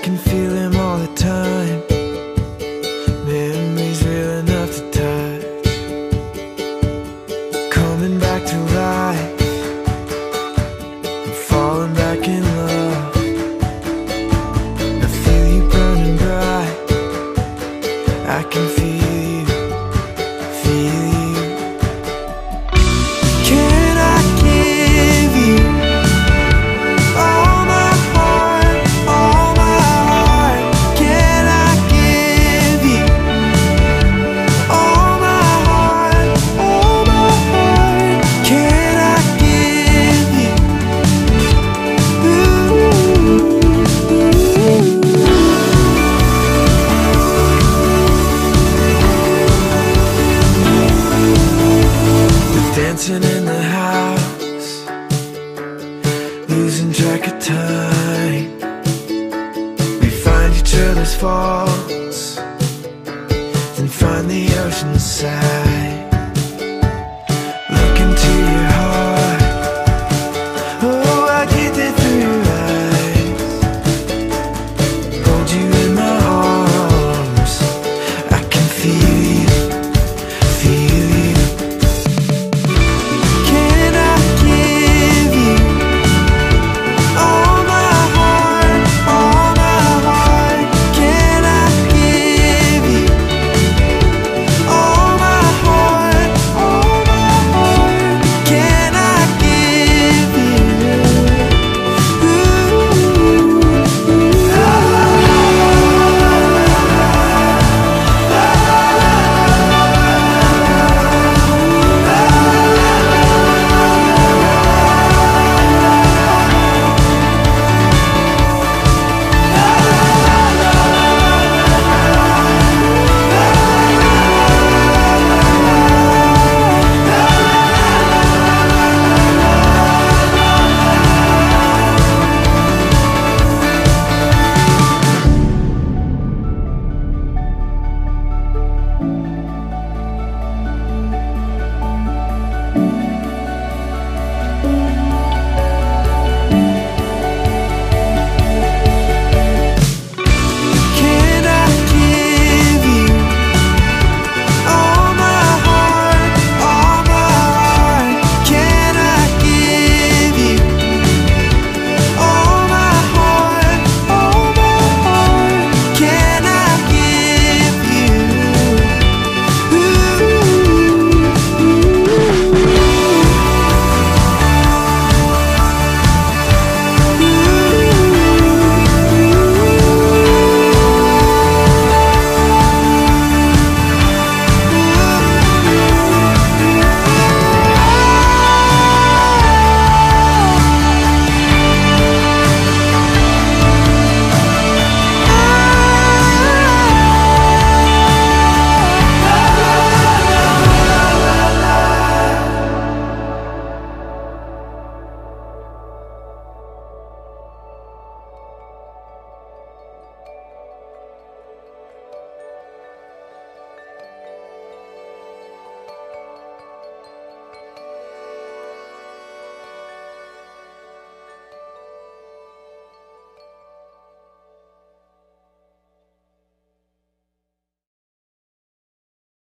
can feel him all the time. Memories real enough to touch. Coming back to life. I'm falling back in love. I feel you burning bright. I can feel you, feel you. Can I give you all my heart, all my heart? Can I give you all my heart, all my heart? Can I give you We're dancing in the house, losing track of time. We find each other's faults, then find the ocean side.